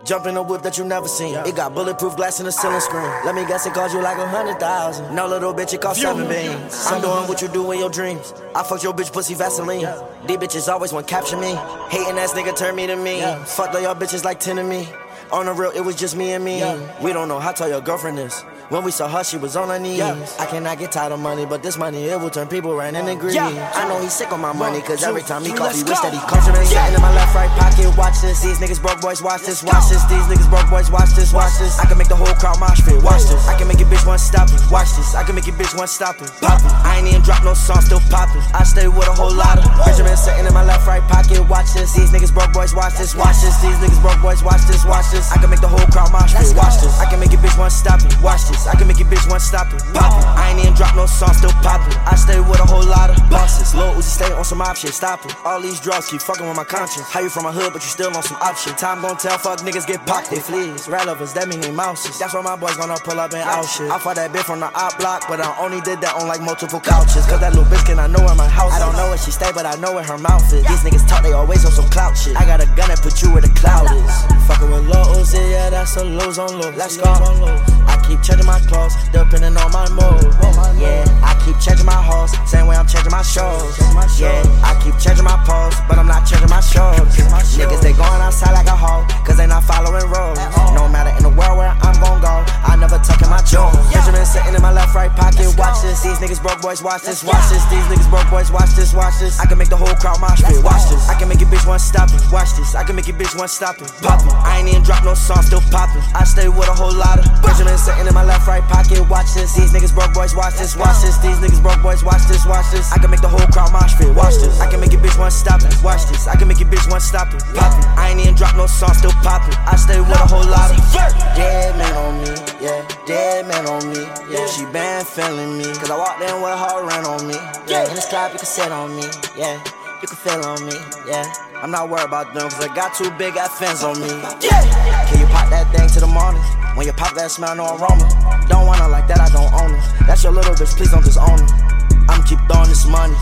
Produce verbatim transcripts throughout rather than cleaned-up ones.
Jump in a whip that you never seen. It got bulletproof glass in the ceiling screen. Let me guess, it cost you like a hundred thousand. No, little bitch, it cost seven beans. I'm doing what you do in your dreams. I fucked your bitch pussy Vaseline. These bitches always want capture me. Hating ass nigga turn me to me. Fuck all y'all bitches like ten to me. On the real, it was just me and me. We don't know how tall your girlfriend is. When we saw her, she was on her knees. I cannot get tired of money, but this money, it will turn people right into greedy. I know he's sick on my money, cause every time he cough, he wish that he concentrate. Sitting in my left, right pocket, watch this. These niggas broke boys, watch this, watch this. These niggas broke boys, watch this, watch this. I can make the whole crowd mosh pit, watch this. I can make your bitch one stop it, watch this. I can make your bitch one stop it, pop it. I ain't even drop no song, still poppin'. I stay with a whole lot of Benjamin sitting in my left, right pocket, watch this. These niggas broke boys, watch this, watch this. These niggas broke boys, watch this, watch this. I can make the whole crowd mosh pit, watch this. I can make your bitch one stop it, watch this. I can make your bitch one stop it, pop it. I ain't even drop no song, still poppin'. I stay with a whole lot of bosses. Lil Uzi stay on some op shit, stop it. All these drugs keep fucking with my conscience. How you from a hood, but you still on some op shit? Time gon' tell, fuck niggas get popped. They fleas, rat lovers, that mean they mouses. That's why my boys gonna pull up and out shit. I fought that bitch from the op block, but I only did that on like multiple couches. Cause that little bitch can I know where my house is. I don't know where she stay, but I know where her mouth is. These niggas talk, they always on some clout shit. I got a gun that put you where the cloud is. Fucking with Lil Uzi, yeah, that's a lose on lose. Let's go. I keep changing my clothes, depending on my mood. Yeah, I keep changing my hoes, same way I'm changing my shows. Yeah, I keep changing my pose, but I'm not changing my shows. Niggas, they going outside like a hoe, cause they not following rules. No matter in the world where I'm gon' go, I never tuckin' my jewels. Benjamin sitting in my left, right pocket, watch this. These niggas broke boys, watch this, watch this. These niggas broke boys, watch this, watch this. I can make the whole crowd mosh pit, watch this. I can make your bitch one stop it, watch this. I can make your bitch one stop it, pop it. I ain't even drop no song, still poppin'. I stay with a whole lot of Benjamin sitting in my left, right pocket, watch this. These niggas broke boys, watch this, watch this. These niggas broke boys, watch this, watch this. I can make the whole crowd mosh pit, watch this. I can make your bitch one stop it, watch this. I can make your bitch one stop it, pop it. I ain't even drop no song, still poppin'. I stay with a whole lot of dead man on me, yeah. Dead man on me, yeah. She been feeling me, cause I walked in with her ran on me, yeah. In this club you can sit on me, yeah. You can feel on me, yeah. I'm not worried about them, cause I got two big ass fans on me, yeah. Can you pop that thing to the morning? When you pop that smell, no aroma. Don't want her like that, I don't own her. That's your little bitch, please don't disown her. I'ma keep throwing this money.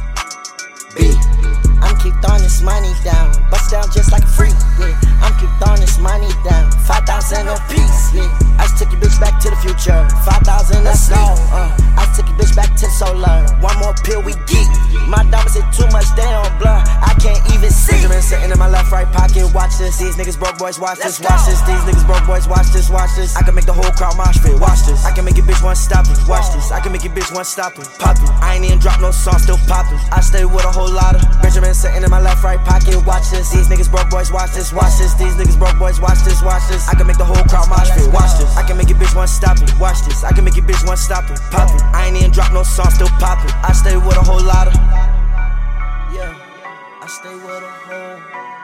B. I'ma keep throwing this money down. Bust down just like a freak, yeah. I'ma keep throwing this money down. Five thousand a piece, yeah. I just took your bitch back to the future. Five thousand a sleep, uh. I just took your bitch back to the solar. One more pill, we geek. My diamonds hit too much, they on blur. I can't even see. Benjamin sitting in my left, right pocket, watch this. These niggas broke boys, watch this, watch this. These niggas broke boys, watch this, watch this. I can make the whole crowd mosh pit, watch this. I can make your bitch one stop it, watch this. I can make your bitch one stop it, pop it. I ain't even drop no song, still poppin'. I stay with a whole lot of Benjamin sitting in my left, right pocket, watch this. These niggas broke boys, watch this, watch this. These niggas broke boys, watch this, watch this. I can make the whole crowd mosh pit, watch this. I can make your bitch one stop it, watch this. I can make your bitch one stop it, pop it. I ain't even drop no song, still poppin'. I stay with a whole lot of, yeah. I stay with a whole